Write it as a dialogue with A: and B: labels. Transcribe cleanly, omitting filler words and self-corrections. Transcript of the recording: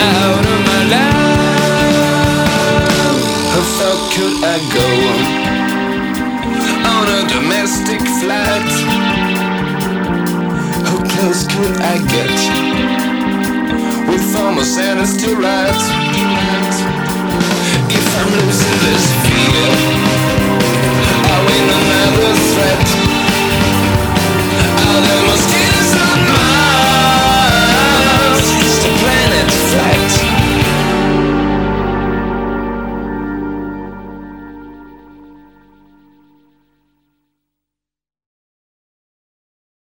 A: out of my life. How far could I go on a domestic flight? How close could I get with all my sentence to write? If I'm losing this fear,